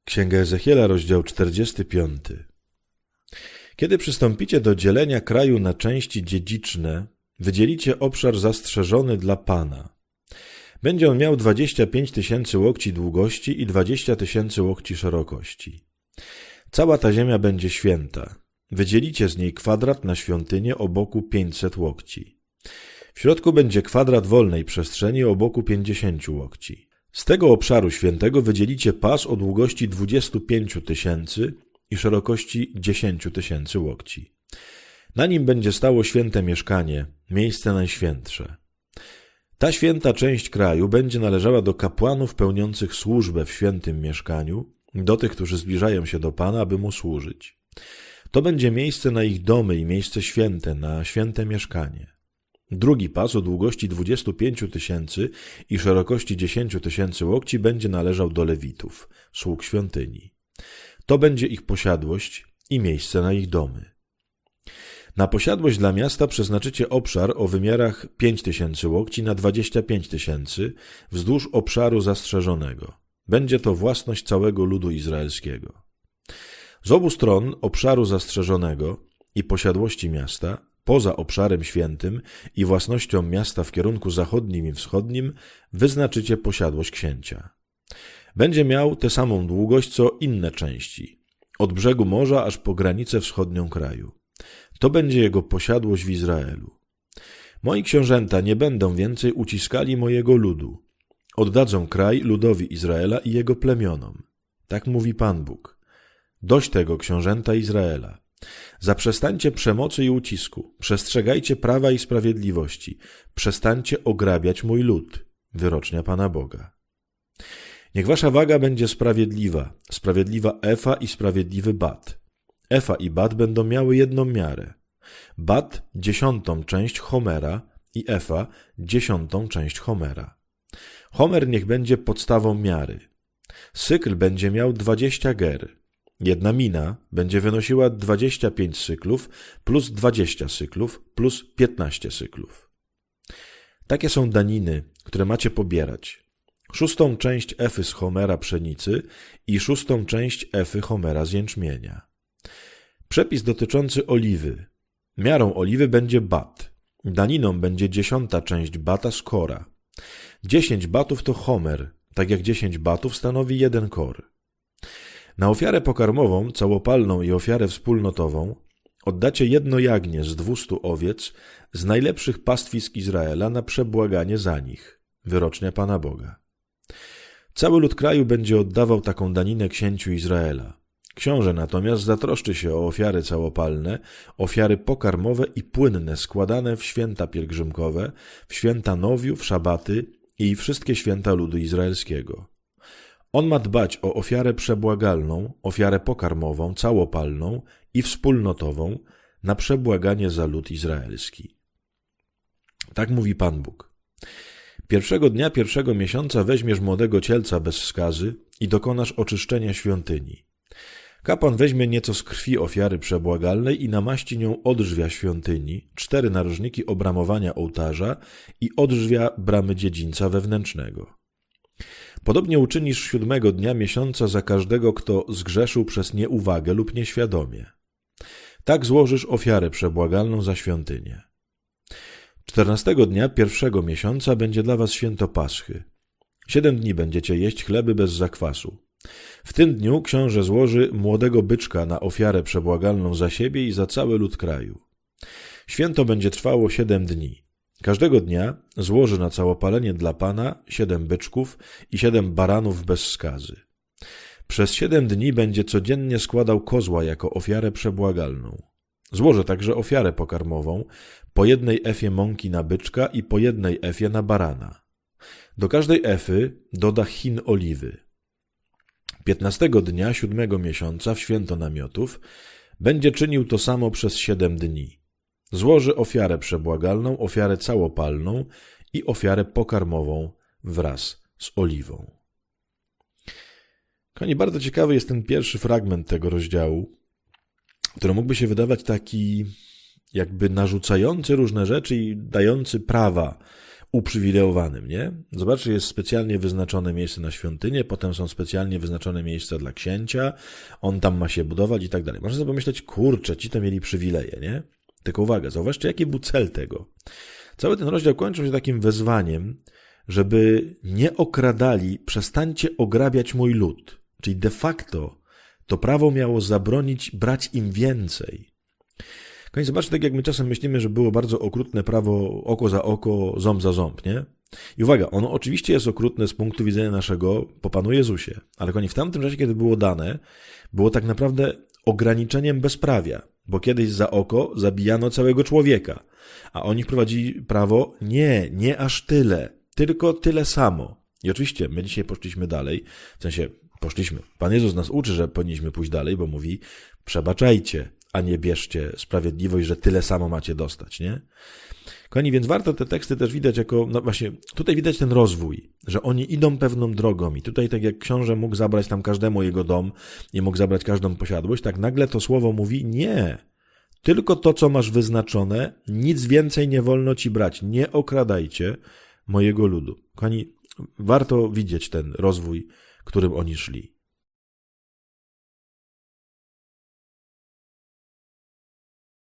Księga Ezechiela, rozdział 45. Kiedy przystąpicie do dzielenia kraju na części dziedziczne, wydzielicie obszar zastrzeżony dla Pana. Będzie on miał 25 000 łokci długości i 20 000 łokci szerokości. Cała ta ziemia będzie święta. Wydzielicie z niej kwadrat na świątynię o boku 500 łokci. W środku będzie kwadrat wolnej przestrzeni o boku 50 łokci. Z tego obszaru świętego wydzielicie pas o długości 25 000 i szerokości 10 000 łokci. Na nim będzie stało święte mieszkanie, miejsce najświętsze. Ta święta część kraju będzie należała do kapłanów pełniących służbę w świętym mieszkaniu, do tych, którzy zbliżają się do Pana, aby Mu służyć. To będzie miejsce na ich domy i miejsce święte, na święte mieszkanie. Drugi pas o długości 25 000 i szerokości 10 000 łokci będzie należał do Lewitów, sług świątyni. To będzie ich posiadłość i miejsce na ich domy. Na posiadłość dla miasta przeznaczycie obszar o wymiarach 5000 łokci na 25 000 wzdłuż obszaru zastrzeżonego. Będzie to własność całego ludu izraelskiego. Z obu stron obszaru zastrzeżonego i posiadłości miasta, poza obszarem świętym i własnością miasta w kierunku zachodnim i wschodnim, wyznaczycie posiadłość księcia. Będzie miał tę samą długość co inne części, od brzegu morza aż po granicę wschodnią kraju. To będzie jego posiadłość w Izraelu. Moi książęta nie będą więcej uciskali mojego ludu. Oddadzą kraj ludowi Izraela i jego plemionom. Tak mówi Pan Bóg. Dość tego, książęta Izraela. Zaprzestańcie przemocy i ucisku. Przestrzegajcie prawa i sprawiedliwości. Przestańcie ograbiać mój lud. Wyrocznia Pana Boga. Niech wasza waga będzie sprawiedliwa efa i sprawiedliwy bat. Efa i bat będą miały jedną miarę. Bat 10. część homera i efa 10. część homera. Homer niech będzie podstawą miary. Sykl będzie miał 20 ger. Jedna mina będzie wynosiła 25 syklów plus 20 syklów plus 15 syklów. Takie są daniny, które macie pobierać. 6. część efy z homera pszenicy i 6. część efy homera z jęczmienia. Przepis dotyczący oliwy. Miarą oliwy będzie bat. Daniną będzie 10. część bata z kora. 10 batów to homer, tak jak 10 batów stanowi 1 kor. Na ofiarę pokarmową, całopalną i ofiarę wspólnotową oddacie jedno jagnię z 200 owiec z najlepszych pastwisk Izraela na przebłaganie za nich. Wyrocznia Pana Boga. Cały lud kraju będzie oddawał taką daninę księciu Izraela. Książę natomiast zatroszczy się o ofiary całopalne, ofiary pokarmowe i płynne składane w święta pielgrzymkowe, w święta nowiu, w szabaty i wszystkie święta ludu izraelskiego. On ma dbać o ofiarę przebłagalną, ofiarę pokarmową, całopalną i wspólnotową na przebłaganie za lud izraelski. Tak mówi Pan Bóg. Pierwszego dnia pierwszego miesiąca weźmiesz młodego cielca bez skazy i dokonasz oczyszczenia świątyni. Kapłan weźmie nieco z krwi ofiary przebłagalnej i namaści nią odrzwia świątyni, 4 narożniki obramowania ołtarza i odrzwia bramy dziedzińca wewnętrznego. Podobnie uczynisz 7 dnia miesiąca za każdego, kto zgrzeszył przez nieuwagę lub nieświadomie. Tak złożysz ofiarę przebłagalną za świątynię. 14 dnia pierwszego miesiąca będzie dla was święto Paschy. 7 dni będziecie jeść chleby bez zakwasu. W tym dniu książę złoży młodego byczka na ofiarę przebłagalną za siebie i za cały lud kraju. Święto będzie trwało 7 dni. Każdego dnia złoży na całopalenie dla Pana 7 byczków i 7 baranów bez skazy. Przez 7 dni będzie codziennie składał kozła jako ofiarę przebłagalną. Złoży także ofiarę pokarmową, po 1 efie mąki na byczka i po 1 efie na barana. Do każdej efy doda chin oliwy. 15 dnia 7 miesiąca w święto namiotów będzie czynił to samo przez 7 dni. Złoży ofiarę przebłagalną, ofiarę całopalną i ofiarę pokarmową wraz z oliwą. Kochani, bardzo ciekawy jest ten pierwszy fragment tego rozdziału, który mógłby się wydawać taki jakby narzucający różne rzeczy i dający prawa, uprzywilejowanym, nie? Zobaczcie, jest specjalnie wyznaczone miejsce na świątynię, potem są specjalnie wyznaczone miejsca dla księcia, on tam ma się budować i tak dalej. Można sobie pomyśleć, kurczę, ci to mieli przywileje, nie? Tylko uwaga, zauważcie, jaki był cel tego. Cały ten rozdział kończy się takim wezwaniem, żeby nie okradali, przestańcie ograbiać mój lud. Czyli de facto to prawo miało zabronić brać im więcej. Kochani, zobaczcie, tak jak my czasem myślimy, że było bardzo okrutne prawo oko za oko, ząb za ząb, nie? I uwaga, ono oczywiście jest okrutne z punktu widzenia naszego po Panu Jezusie, ale kochani, w tamtym czasie, kiedy było dane, było tak naprawdę ograniczeniem bezprawia, bo kiedyś za oko zabijano całego człowieka, a oni wprowadzili prawo nie aż tyle, tylko tyle samo. I oczywiście my dzisiaj poszliśmy dalej, w sensie poszliśmy. Pan Jezus nas uczy, że powinniśmy pójść dalej, bo mówi, przebaczajcie, a nie bierzcie sprawiedliwość, że tyle samo macie dostać, nie? Kochani, więc warto te teksty też widać jako, no właśnie, tutaj widać ten rozwój, że oni idą pewną drogą i tutaj tak jak książę mógł zabrać tam każdemu jego dom i mógł zabrać każdą posiadłość, tak nagle to słowo mówi, nie, tylko to, co masz wyznaczone, nic więcej nie wolno ci brać, nie okradajcie mojego ludu. Kochani, warto widzieć ten rozwój, którym oni szli.